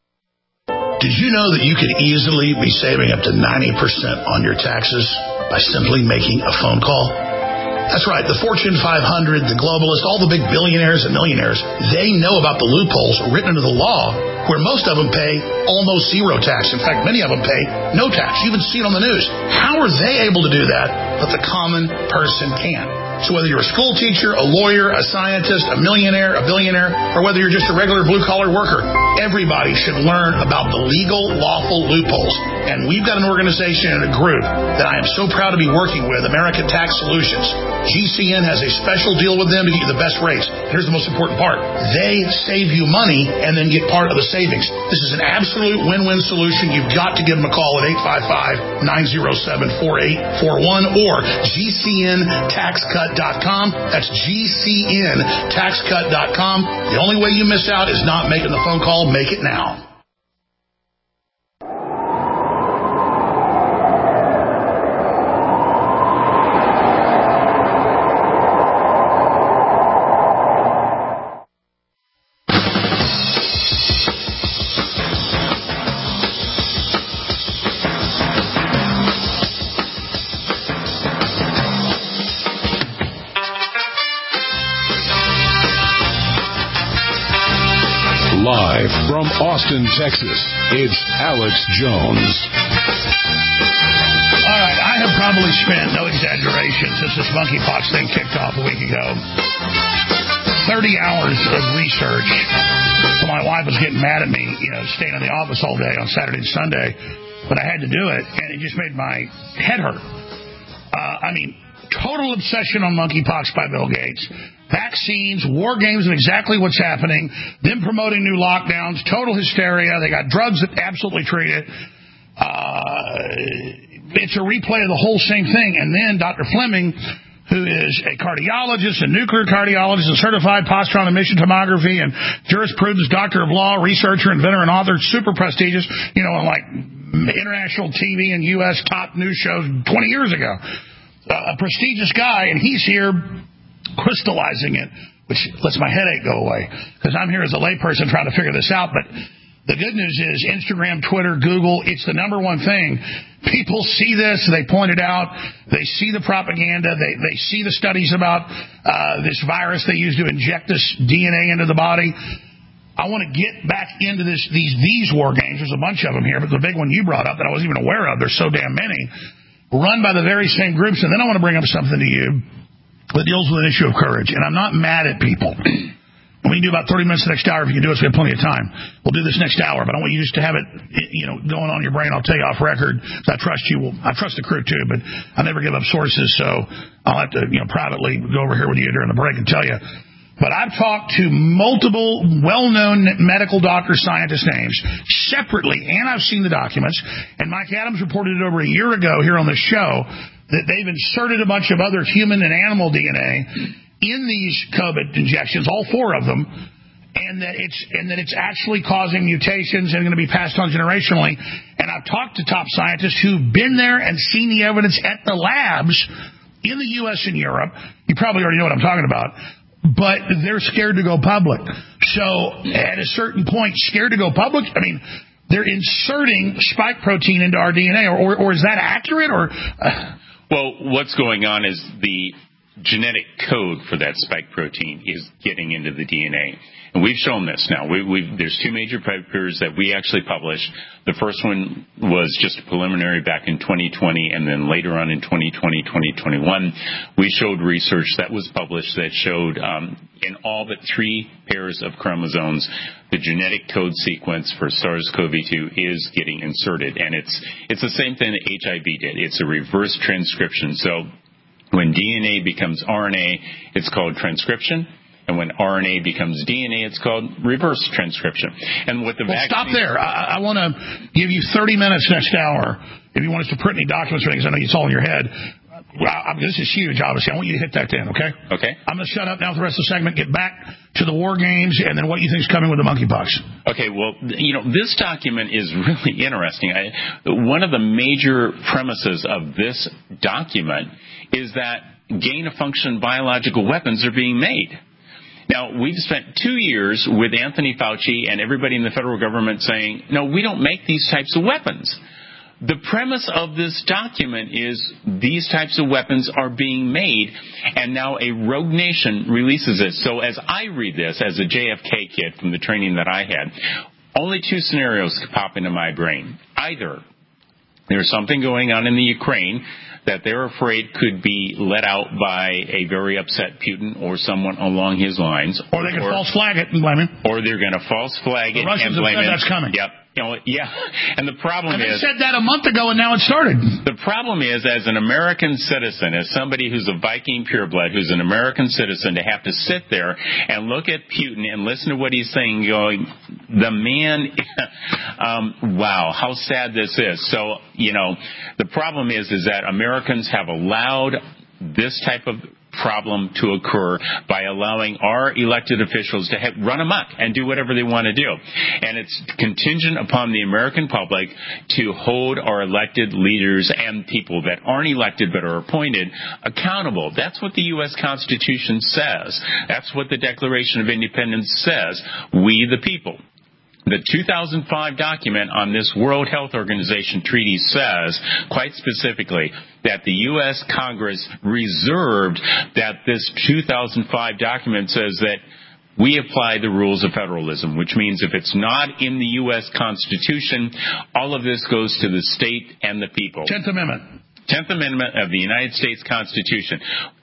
Did you know that you could easily be saving up to ninety percent on your taxes by simply making a phone call? That's right, the Fortune five hundred, the globalists, all the big billionaires and millionaires, they know about the loopholes written into the law where most of them pay almost zero tax. In fact, many of them pay no tax. You even see it on the news. How are they able to do that, but the common person can't? So whether you're a school teacher, a lawyer, a scientist, a millionaire, a billionaire, or whether you're just a regular blue-collar worker, everybody should learn about the legal, lawful loopholes. And we've got an organization and a group that I am so proud to be working with, American Tax Solutions. G C N has a special deal with them to get you the best rates. Here's the most important part. They save you money and then get part of the savings. This is an absolute win-win solution. You've got to give them a call at eight five five, nine oh seven, four eight four one or G C N tax cut dot com. That's G C N tax cut dot com. The only way you miss out is not making the phone call. Make it now. Live from Austin, Texas, it's Alex Jones. All right, I have probably spent, no exaggeration, since this monkeypox thing kicked off a week ago, thirty hours of research. So my wife was getting mad at me, you know, staying in the office all day on Saturday and Sunday, but I had to do it, and it just made my head hurt. Uh, I mean, total obsession on monkeypox by Bill Gates. Vaccines, war games of exactly what's happening, them promoting new lockdowns, total hysteria. They got drugs that absolutely treat it. Uh, it's a replay of the whole same thing. And then Doctor Fleming, who is a cardiologist, a nuclear cardiologist, a certified positron emission tomography and jurisprudence doctor of law, researcher, inventor, and author, super prestigious, you know, on like international T V and U S top news shows twenty years ago. Uh, a prestigious guy, and he's here crystallizing it, which lets my headache go away, because I'm here as a layperson trying to figure this out. But the good news is Instagram, Twitter, Google, it's the number one thing. People see this, they point it out, they see the propaganda, they, they see the studies about uh, this virus they use to inject this D N A into the body. I want to get back into this these these war games. There's a bunch of them here, but the big one you brought up that I wasn't even aware of, there's so damn many, run by the very same groups. And then I want to bring up something to you that deals with an issue of courage. And I'm not mad at people. We can do about thirty minutes the next hour. If you can do it, so we have plenty of time. We'll do this next hour, but I want you just to have it, you know, going on in your brain. I'll tell you off record. I trust you. Well, I trust the crew too, but I never give up sources, so I'll have to, you know, privately go over here with you during the break and tell you. But I've talked to multiple well-known medical doctor scientist names separately, and I've seen the documents. And Mike Adams reported it over a year ago here on the show that they've inserted a bunch of other human and animal D N A in these COVID injections, all four of them, and that it's and that it's actually causing mutations and going to be passed on generationally. And I've talked to top scientists who've been there and seen the evidence at the labs in the U S and Europe. You probably already know what I'm talking about. But they're scared to go public. So at a certain point, scared to go public, I mean, they're inserting spike protein into our D N A, or, or, or is that accurate? Or uh... Well, what's going on is the genetic code for that spike protein is getting into the D N A. And we've shown this now. We, we've, there's two major papers that we actually published. The first one was just a preliminary back in twenty twenty, and then later on in twenty twenty, twenty twenty-one, we showed research that was published that showed um, in all but three pairs of chromosomes, the genetic code sequence for SARS-C o V two is getting inserted. And it's it's the same thing that H I V did. It's a reverse transcription. So when D N A becomes R N A, it's called transcription. And when R N A becomes D N A, it's called reverse transcription. And with the well, vaccine... stop there. I, I want to give you thirty minutes next hour. If you want us to print any documents or anything, because I know it's all in your head. Well, I, this is huge, obviously. I want you to hit that then, okay? Okay. I'm going to shut up now for the rest of the segment, get back to the war games, and then what you think is coming with the monkeypox. Okay, well, you know, this document is really interesting. I, one of the major premises of this document is that gain-of-function biological weapons are being made. Now, we've spent two years with Anthony Fauci and everybody in the federal government saying, no, we don't make these types of weapons. The premise of this document is these types of weapons are being made, and now a rogue nation releases it. So as I read this, as a J F K kid from the training that I had, only two scenarios could pop into my brain. Either there's something going on in the Ukraine that they're afraid could be let out by a very upset Putin or someone along his lines. Or they can or, false flag it and blame him. Or they're going to false flag the it Russians and blame have said him. That's coming. Yep. You know, yeah. And the problem and they is... they said that a month ago and now it started. The problem is, as an American citizen, as somebody who's a Viking pureblood, who's an American citizen, to have to sit there and look at Putin and listen to what he's saying, going, the man, um, wow, how sad this is. So, you know, the problem is, is that Americans have allowed this type of problem to occur by allowing our elected officials to have, run amok and do whatever they want to do. And it's contingent upon the American public to hold our elected leaders and people that aren't elected but are appointed accountable. That's what the U S Constitution says. That's what the Declaration of Independence says. We the people. The two thousand five document on this World Health Organization treaty says, quite specifically, that the U S Congress reserved that this two thousand five document says that we apply the rules of federalism, which means if it's not in the U S Constitution, all of this goes to the state and the people. Tenth Amendment. Tenth Amendment of the United States Constitution.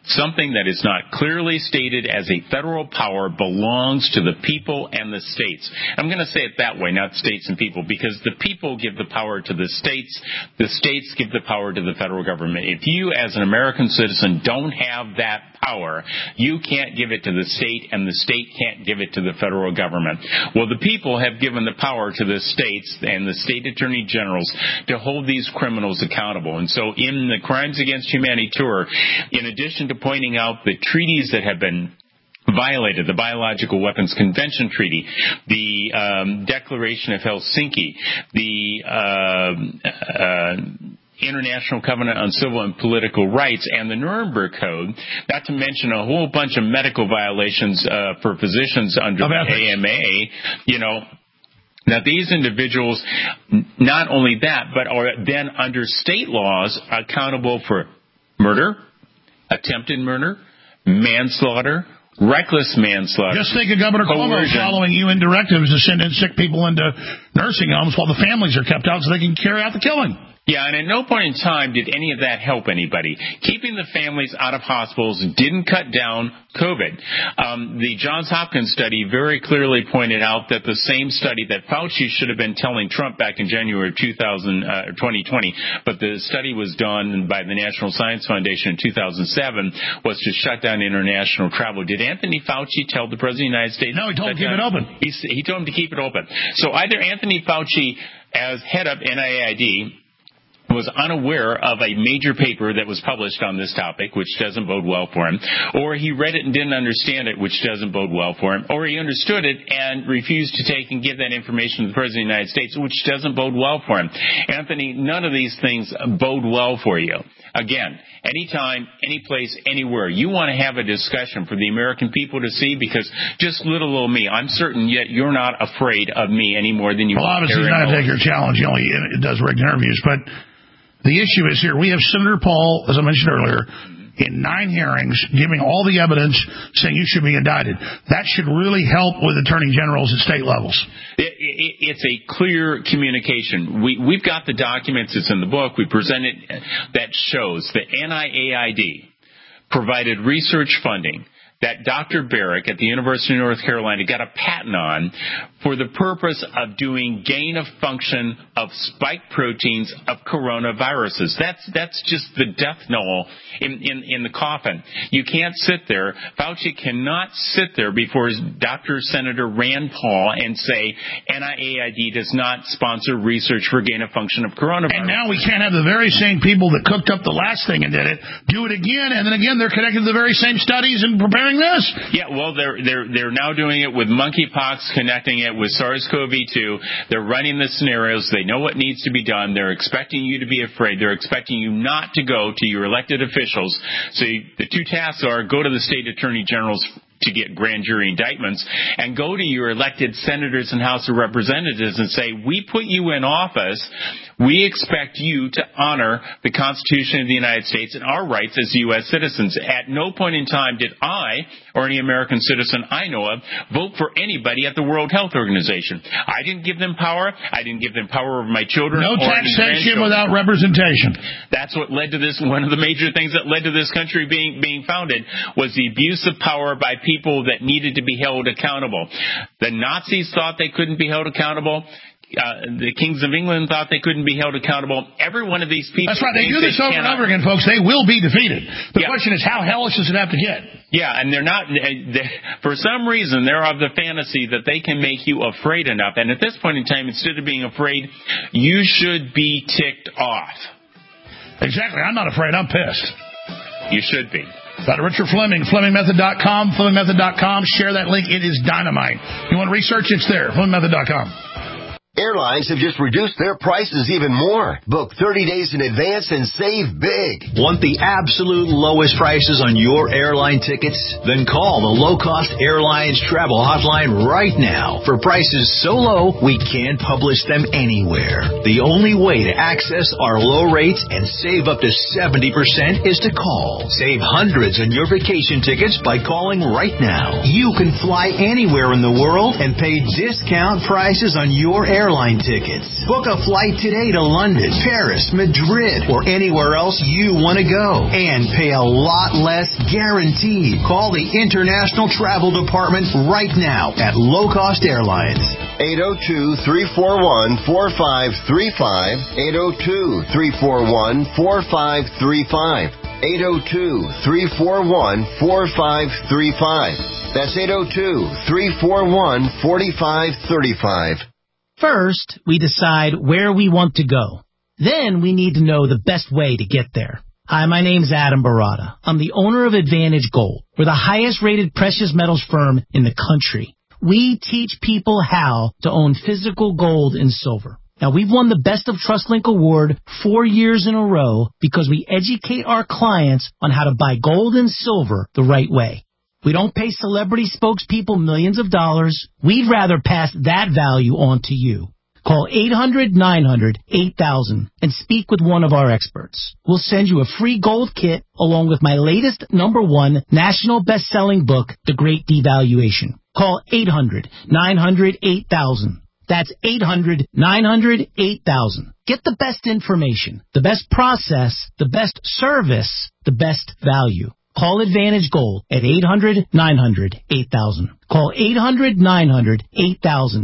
Something that is not clearly stated as a federal power belongs to the people and the states. I'm going to say it that way, not states and people, because the people give the power to the states. The states give the power to the federal government. If you, as an American citizen, don't have that power, you can't give it to the state, and the state can't give it to the federal government. Well, the people have given the power to the states and the state attorney generals to hold these criminals accountable. And so in the Crimes Against Humanity tour, in addition to pointing out the treaties that have been violated, the Biological Weapons Convention Treaty, the um, Declaration of Helsinki, the uh, uh, International Covenant on Civil and Political Rights, and the Nuremberg Code, not to mention a whole bunch of medical violations uh, for physicians under the A M A, you know, now, these individuals, not only that, but are then under state laws accountable for murder, attempted murder, manslaughter, reckless manslaughter. Just think of Governor Cuomo following U N directives to send in sick people into nursing homes while the families are kept out so they can carry out the killing. Yeah, and at no point in time did any of that help anybody. Keeping the families out of hospitals didn't cut down COVID. Um, the Johns Hopkins study very clearly pointed out that the same study that Fauci should have been telling Trump back in January of two thousand, uh, twenty twenty, but the study was done by the National Science Foundation in two thousand seven, was to shut down international travel. Did Anthony Fauci tell the President of the United States? No, he told him to keep it open. He, he told him to keep it open. So either Anthony Fauci, as head of N I A I D, was unaware of a major paper that was published on this topic, which doesn't bode well for him, or he read it and didn't understand it, which doesn't bode well for him, or he understood it and refused to take and give that information to the President of the United States, which doesn't bode well for him. Anthony, none of these things bode well for you. Again, anytime, any place, anywhere, you want to have a discussion for the American people to see, because just little old me, I'm certain yet you're not afraid of me any more than you well, are. Well, obviously not to take your challenge. He only it does rigged interviews, but the issue is here. We have Senator Paul, as I mentioned earlier, in nine hearings, giving all the evidence, saying you should be indicted. That should really help with attorney generals at state levels. It, it, it's a clear communication. We, we've got the documents. It's in the book. We presented that shows that N I A I D provided research funding that Doctor Barrick at the University of North Carolina got a patent on for the purpose of doing gain of function of spike proteins of coronaviruses. That's that's just the death knell in, in, in the coffin. You can't sit there. Fauci cannot sit there before Doctor Senator Rand Paul and say N I A I D does not sponsor research for gain of function of coronavirus. And now we can't have the very same people that cooked up the last thing and did it do it again, and then again they're connected to the very same studies and preparing this. Yeah, well, they're they're they're now doing it with monkeypox, connecting it with SARS-CoV two. They're running the scenarios. They know what needs to be done. They're expecting you to be afraid. They're expecting you not to go to your elected officials. So you, the two tasks are go to the state attorney generals to get grand jury indictments, and go to your elected senators and House of Representatives and say, we put you in office. We expect you to honor the Constitution of the United States and our rights as U S citizens. At no point in time did I, or any American citizen I know of, vote for anybody at the World Health Organization. I didn't give them power. I didn't give them power over my children. No taxation without representation. That's what led to this. One of the major things that led to this country being being founded was the abuse of power by people that needed to be held accountable. The Nazis thought they couldn't be held accountable. Uh, the kings of England thought they couldn't be held accountable. Every one of these people... That's right. They do this over and over again, folks. They will be defeated. The yeah. question is, how hellish does it have to get? Yeah, and they're not... They're, for some reason, they're of the fantasy that they can make you afraid enough. And at this point in time, instead of being afraid, you should be ticked off. Exactly. I'm not afraid. I'm pissed. You should be. Doctor Richard Fleming, Fleming Method dot com, Fleming Method dot com. Share that link. It is dynamite. You want to research? It's there. Fleming Method dot com. Airlines have just reduced their prices even more. Book thirty days in advance and save big. Want the absolute lowest prices on your airline tickets? Then call the Low Cost Airlines Travel Hotline right now. For prices so low, we can't publish them anywhere. The only way to access our low rates and save up to seventy percent is to call. Save hundreds on your vacation tickets by calling right now. You can fly anywhere in the world and pay discount prices on your airline airline tickets. Book a flight today to London, Paris, Madrid, or anywhere else you want to go. And pay a lot less guaranteed. Call the International Travel Department right now at Low Cost Airlines. eight oh two, three four one, four five three five. eight oh two, three four one, four five three five. eight oh two, three four one, four five three five. That's eight oh two, three four one, four five three five. First, we decide where we want to go. Then we need to know the best way to get there. Hi, my name's Adam Barada. I'm the owner of Advantage Gold. We're the highest rated precious metals firm in the country. We teach people how to own physical gold and silver. Now, we've won the Best of TrustLink Award four years in a row because we educate our clients on how to buy gold and silver the right way. We don't pay celebrity spokespeople millions of dollars. We'd rather pass that value on to you. Call eight hundred, nine hundred, eight thousand and speak with one of our experts. We'll send you a free gold kit along with my latest number one national best-selling book, The Great Devaluation. Call eight hundred, nine hundred, eight thousand. That's eight hundred, nine hundred, eight thousand. Get the best information, the best process, the best service, the best value. Call Advantage Gold at eight hundred, nine hundred, eight thousand. Call eight hundred, nine hundred, eight thousand.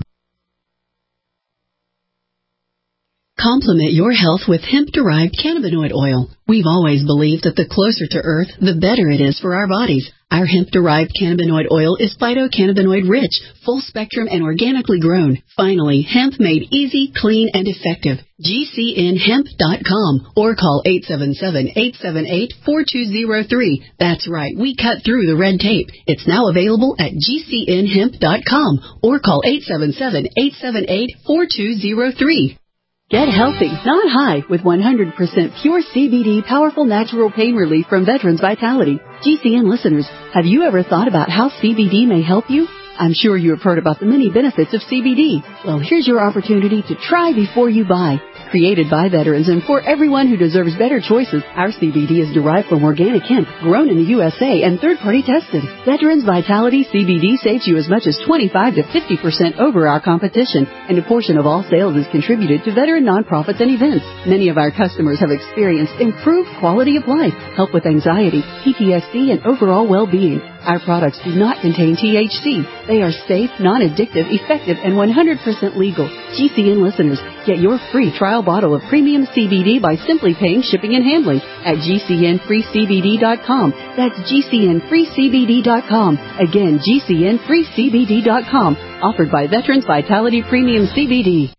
Complement your health with hemp-derived cannabinoid oil. We've always believed that the closer to Earth, the better it is for our bodies. Our hemp-derived cannabinoid oil is phytocannabinoid-rich, full-spectrum, and organically grown. Finally, hemp made easy, clean, and effective. G C N hemp dot com or call eight seven seven, eight seven eight, four two zero three. That's right, we cut through the red tape. It's now available at G C N hemp dot com or call eight seven seven, eight seven eight, four two zero three. Get healthy, not high, with one hundred percent pure C B D powerful natural pain relief from Veterans Vitality. G C N listeners, have you ever thought about how C B D may help you? I'm sure you have heard about the many benefits of C B D. Well, here's your opportunity to try before you buy. Created by veterans and for everyone who deserves better choices, our C B D is derived from organic hemp, grown in the U S A and third-party tested. Veterans Vitality C B D saves you as much as twenty-five to fifty percent over our competition, and a portion of all sales is contributed to veteran nonprofits and events. Many of our customers have experienced improved quality of life, help with anxiety, P T S D, and overall well-being. Our products do not contain T H C. They are safe, non-addictive, effective, and one hundred percent legal. G C N listeners, get your free trial bottle of premium C B D by simply paying shipping and handling at G C N free C B D dot com. That's G C N free C B D dot com. Again, G C N free C B D dot com. Offered by Veterans Vitality Premium C B D.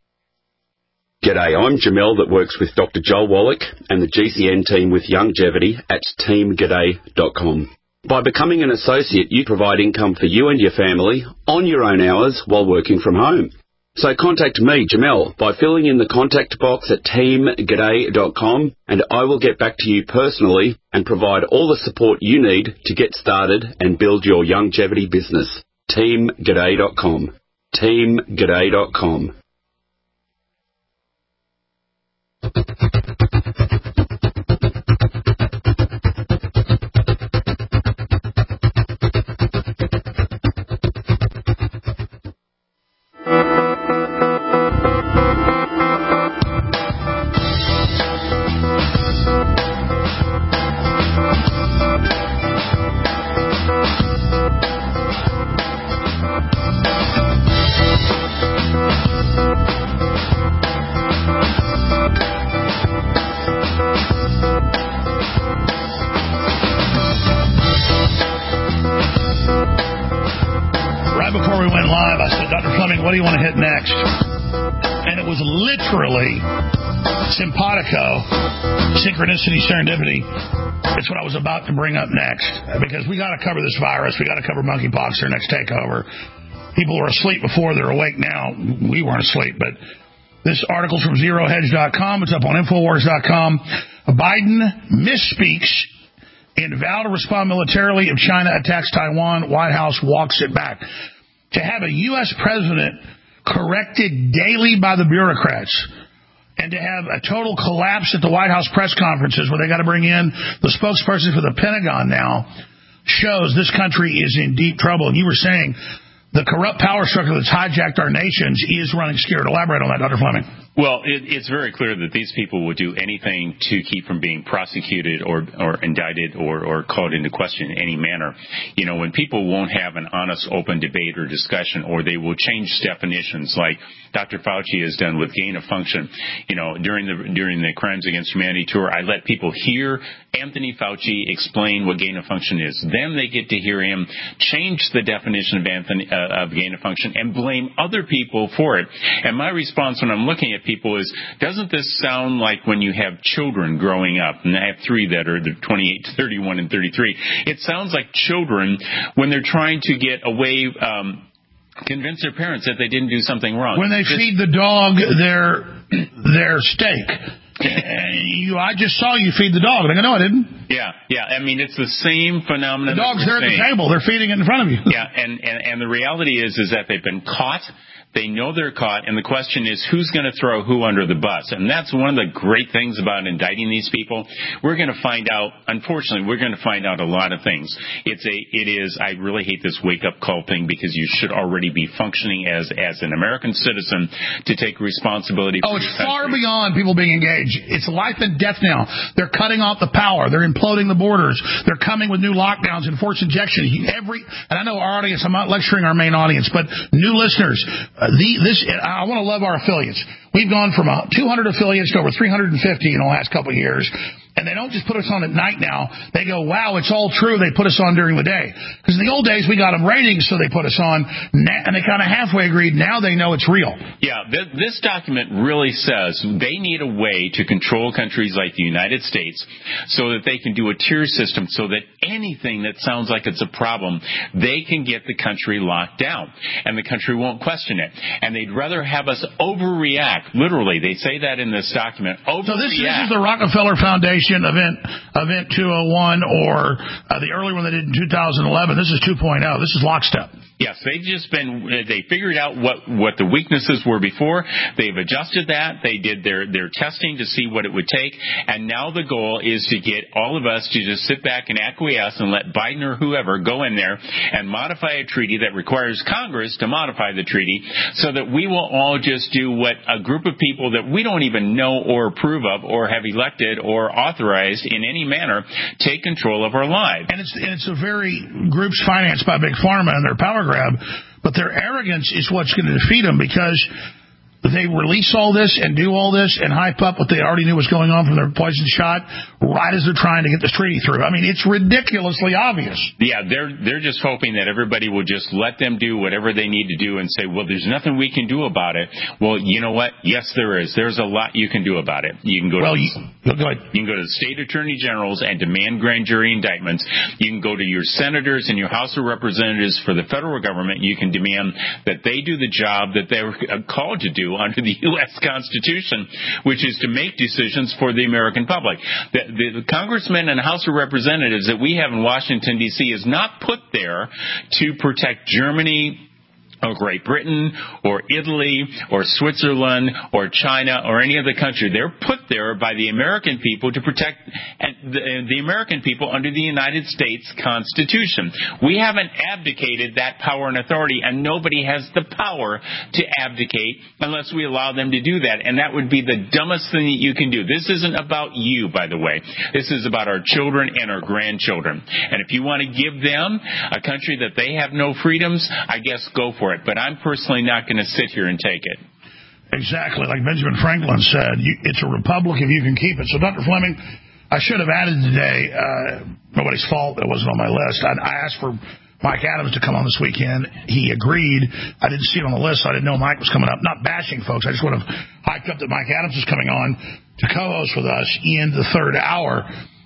G'day, I'm Jamel that works with Doctor Joel Wallach and the G C N team with Longevity at team g'day dot com. By becoming an associate, you provide income for you and your family on your own hours while working from home. So contact me, Jamel, by filling in the contact box at team g'day dot com, and I will get back to you personally and provide all the support you need to get started and build your longevity business. team g'day dot com. team g'day dot com. What do you want to hit next? And it was literally simpatico, synchronicity, serendipity. It's what I was about to bring up next, because we got to cover this virus. We got to cover monkeypox, their next takeover. People were asleep before, they're awake now. We weren't asleep, but this article's from zero hedge dot com. It's up on infowars dot com. Biden misspeaks in vow to respond militarily if China attacks Taiwan. White House walks it back. To have a U S president corrected daily by the bureaucrats, and to have a total collapse at the White House press conferences where they got to bring in the spokesperson for the Pentagon now, shows this country is in deep trouble. And you were saying the corrupt power structure that's hijacked our nations is running scared. Elaborate on that, Doctor Fleming. Well, it, it's very clear that these people will do anything to keep from being prosecuted or, or indicted or, or called into question in any manner. You know, when people won't have an honest, open debate or discussion, or they will change definitions like Doctor Fauci has done with gain of function. You know, during the during the Crimes Against Humanity tour, I let people hear Anthony Fauci explain what gain of function is. Then they get to hear him change the definition of Anthony uh, of gain of function and blame other people for it. And my response when I'm looking at people is, doesn't this sound like when you have children growing up? And I have three that are twenty-eight, thirty-one, and thirty-three. It sounds like children when they're trying to get away. Um, Convince their parents that they didn't do something wrong. When they this, feed the dog their their steak. you, I just saw you feed the dog. And I go, no, I didn't. Yeah, yeah. I mean, it's the same phenomenon. The dog's there at the table. They're feeding it in front of you. Yeah, and, and, and the reality is is that they've been caught. They know they're caught, and the question is, who's going to throw who under the bus? And that's one of the great things about indicting these people. We're going to find out, unfortunately, we're going to find out a lot of things. It's a, it is, I really hate this wake-up call thing because you should already be functioning as, as an American citizen to take responsibility for Oh, it's your far country. beyond people being engaged. It's life and death now. They're cutting off the power. They're imploding the borders. They're coming with new lockdowns and forced injection. Every, and I know our audience, I'm not lecturing our main audience, but new listeners, Uh, the, this I want to love our affiliates. We've gone from uh, two hundred affiliates to over three hundred fifty in the last couple of years. And they don't just put us on at night now. They go, wow, it's all true. They put us on during the day. Because in the old days, we got them ratings, so they put us on. And they kind of halfway agreed. Now they know it's real. Yeah, th- this document really says they need a way to control countries like the United States so that they can do a tier system so that anything that sounds like it's a problem, they can get the country locked down. And the country won't question it. And they'd rather have us overreact. Literally, they say that in this document. Overreact. So this, this is the Rockefeller Foundation event event two oh one or uh, the early one they did in two thousand eleven. This is two point oh. This is lockstep. Yes, they've just been, they figured out what, what the weaknesses were before. They've adjusted that. They did their, their testing to see what it would take. And now the goal is to get all of us to just sit back and acquiesce and let Biden or whoever go in there and modify a treaty that requires Congress to modify the treaty so that we will all just do what a group of people that we don't even know or approve of or have elected or authorized in any manner take control of our lives. And it's, and it's a very groups financed by Big Pharma and their power grab, but their arrogance is what's going to defeat them because they release all this and do all this and hype up what they already knew was going on from their poison shot right as they're trying to get this treaty through. I mean, it's ridiculously obvious. Yeah, they're they're just hoping that everybody will just let them do whatever they need to do and say, well, there's nothing we can do about it. Well, you know what? Yes, there is. There's a lot you can do about it. You can go well, to you, go ahead. You can go to the state attorney generals and demand grand jury indictments. You can go to your senators and your House of Representatives for the federal government. You can demand that they do the job that they were called to do under the U S Constitution, which is to make decisions for the American public. The, the, the congressmen and House of Representatives that we have in Washington, D C is not put there to protect Germany or Great Britain or Italy or Switzerland or China or any other country. They're put there by the American people to protect the, the American people under the United States Constitution. We haven't abdicated that power and authority, and nobody has the power to abdicate unless we allow them to do that, and that would be the dumbest thing that you can do. This isn't about you, by the way. This is about our children and our grandchildren. And if you want to give them a country that they have no freedoms, I guess go for it. It, but I'm personally not going to sit here and take it. Exactly. Like Benjamin Franklin said, you, it's a republic if you can keep it. So, Doctor Fleming, I should have added today, uh, nobody's fault that it wasn't on my list. I, I asked for Mike Adams to come on this weekend. He agreed. I didn't see it on the list, so I didn't know Mike was coming up. Not bashing, folks. I just would have hyped up that Mike Adams was coming on to co-host with us in the third hour.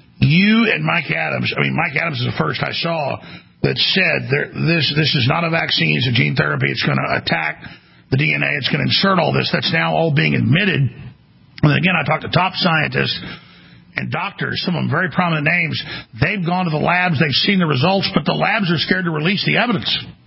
You and Mike Adams, I mean, Mike Adams is the first I saw that said there, this this is not a vaccine, it's a gene therapy. It's going to attack the D N A. It's going to insert all this. That's now all being admitted. And again, I talked to top scientists and doctors, some of them very prominent names. They've gone to the labs. They've seen the results, but the labs are scared to release the evidence.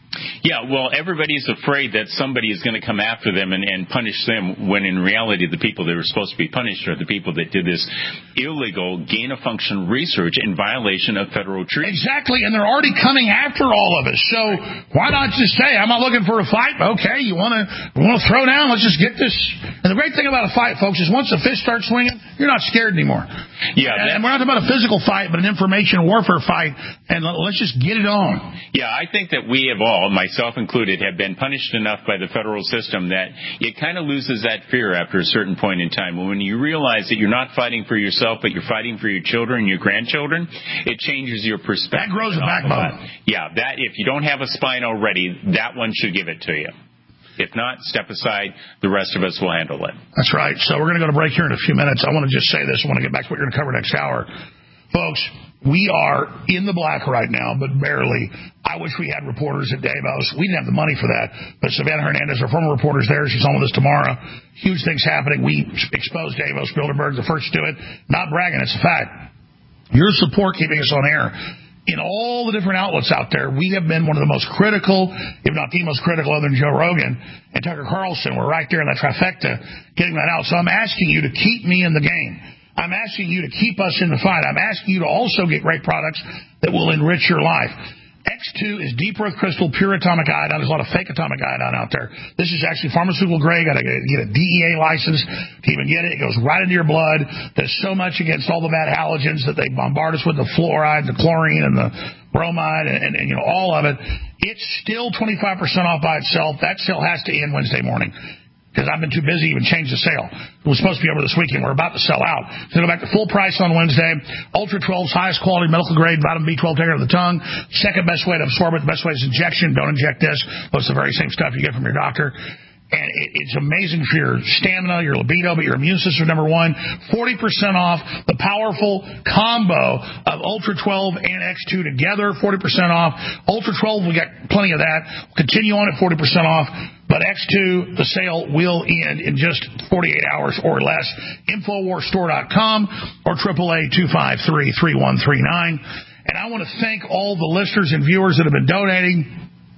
Yeah, well, everybody's afraid that somebody is going to come after them and, and punish them, when in reality the people that were supposed to be punished are the people that did this illegal gain-of-function research in violation of federal treaties. Exactly, and they're already coming after all of us. So why not just say, I'm not looking for a fight? Okay, you want to want to throw down? Let's just get this. And the great thing about a fight, folks, is once the fist starts swinging, you're not scared anymore. Yeah, and, and we're not talking about a physical fight, but an information warfare fight, and let's just get it on. Yeah, I think that we have all, myself included, have been punished enough by the federal system that it kind of loses that fear after a certain point in time. When you realize that you're not fighting for yourself, but you're fighting for your children and your grandchildren, it changes your perspective. That grows a backbone. Yeah, that if you don't have a spine already, that one should give it to you. If not, step aside. The rest of us will handle it. That's right. So we're going to go to break here in a few minutes. I want to just say this. I want to get back to what we're going to cover next hour. Folks, we are in the black right now, but barely. I wish we had reporters at Davos. We didn't have the money for that. But Savannah Hernandez, our former reporter, is there. She's on with us tomorrow. Huge things happening. We exposed Davos. Bilderberg, the first to do it. Not bragging. It's a fact. Your support keeping us on air. In all the different outlets out there, we have been one of the most critical, if not the most critical, other than Joe Rogan and Tucker Carlson. We're right there in that trifecta getting that out. So I'm asking you to keep me in the game. I'm asking you to keep us in the fight. I'm asking you to also get great products that will enrich your life. X two is deep earth crystal, pure atomic iodine. There's a lot of fake atomic iodine out there. This is actually pharmaceutical grade. Got to get a D E A license to even get it. It goes right into your blood. Does so much against all the bad halogens that they bombard us with, the fluoride, the chlorine, and the bromide, and, and, and you know all of it. It's still twenty-five percent off by itself. That sale has to end Wednesday morning, because I've been too busy to even change the sale. It was supposed to be over this weekend. We're about to sell out. So go back to full price on Wednesday. Ultra twelve's highest quality medical grade vitamin B twelve taker of the tongue. Second best way to absorb it. The best way is injection. Don't inject this. It's the very same stuff you get from your doctor. And it, it's amazing for your stamina, your libido, but your immune system, number one. forty percent off the powerful combo of Ultra twelve and X two together. forty percent off. Ultra twelve, we got plenty of that. Continue on at forty percent off. But X two, the sale will end in just forty-eight hours or less. Infowars store dot com or triple A two five three, three one three nine. And I want to thank all the listeners and viewers that have been donating.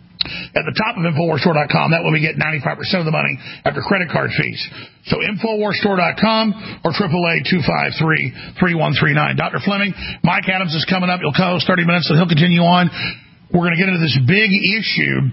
At the top of Infowars store dot com, that will be getting ninety-five percent of the money after credit card fees. So Infowars store dot com or triple A two five three, three one three nine. Doctor Fleming, Mike Adams is coming up. He'll co-host thirty minutes, so he'll continue on. We're going to get into this big issue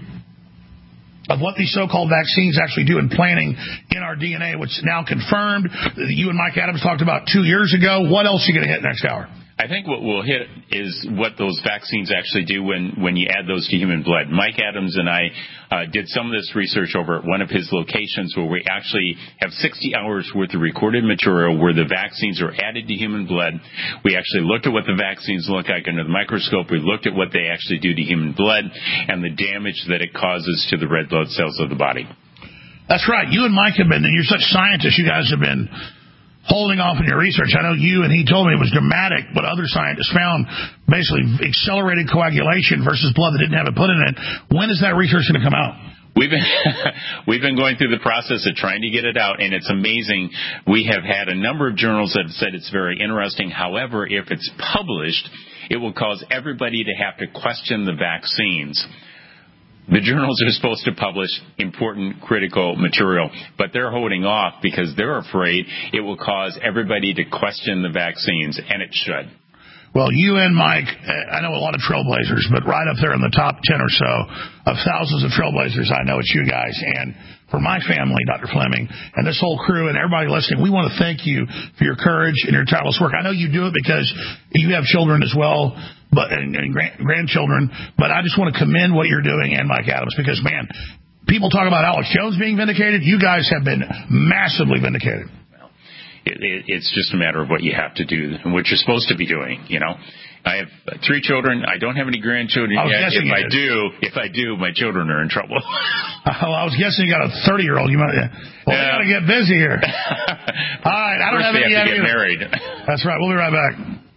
of what these so-called vaccines actually do in planting in our D N A, which is now confirmed. You and Mike Adams talked about two years ago. What else are you going to hit next hour? I think what we'll hit is what those vaccines actually do when, when you add those to human blood. Mike Adams and I uh, did some of this research over at one of his locations where we actually have sixty hours worth of recorded material where the vaccines are added to human blood. We actually looked at what the vaccines look like under the microscope. We looked at what they actually do to human blood and the damage that it causes to the red blood cells of the body. That's right. You and Mike have been, and you're such scientists, you guys have been holding off in your research. I know you and he told me it was dramatic, but other scientists found basically accelerated coagulation versus blood that didn't have it put in it. When is that research going to come out? We've been we've been going through the process of trying to get it out, and it's amazing. We have had a number of journals that have said it's very interesting. However, if it's published, it will cause everybody to have to question the vaccines. The journals are supposed to publish important, critical material, but they're holding off because they're afraid it will cause everybody to question the vaccines, and it should. Well, you and Mike, I know a lot of trailblazers, but right up there in the top ten or so of thousands of trailblazers, I know it's you guys. And for my family, Doctor Fleming, and this whole crew and everybody listening, we want to thank you for your courage and your tireless work. I know you do it because you have children as well, but and, and grand, grandchildren, but I just want to commend what you're doing and Mike Adams because, man, people talk about Alex Jones being vindicated. You guys have been massively vindicated. It, it, it's just a matter of what you have to do and what you're supposed to be doing, you know. I have three children. I don't have any grandchildren yet. If I do, if I do, my children are in trouble. Oh, I was guessing you got a thirty-year-old. You might. Well, yeah. We got to get busy here. All right, I don't First have any they have yet to get either. married. That's right. We'll be right back.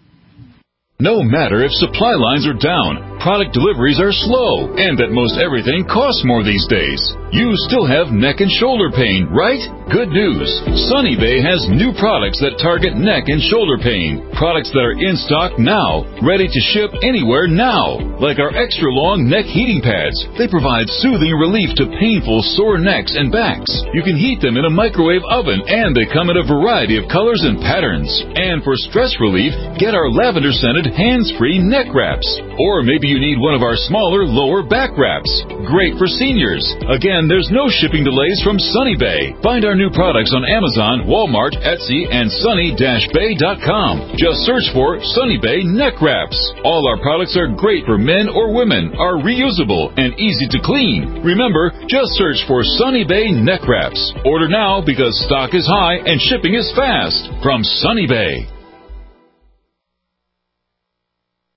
No matter if supply lines are down, product deliveries are slow, and that most everything costs more these days. You still have neck and shoulder pain, right? Good news. Sunny Bay has new products that target neck and shoulder pain. Products that are in stock now, ready to ship anywhere now. Like our extra long neck heating pads. They provide soothing relief to painful sore necks and backs. You can heat them in a microwave oven, and they come in a variety of colors and patterns. And for stress relief, get our lavender scented hands-free neck wraps. Or maybe you need one of our smaller lower back wraps. Great for seniors. Again, there's no shipping delays from Sunny Bay. Find our new products on Amazon, Walmart, Etsy, and sunny dash bay dot com. Just search for Sunny Bay Neck Wraps. All our products are great for men or women, are reusable, and easy to clean. Remember, just search for Sunny Bay Neck Wraps. Order now because stock is high and shipping is fast. From Sunny Bay.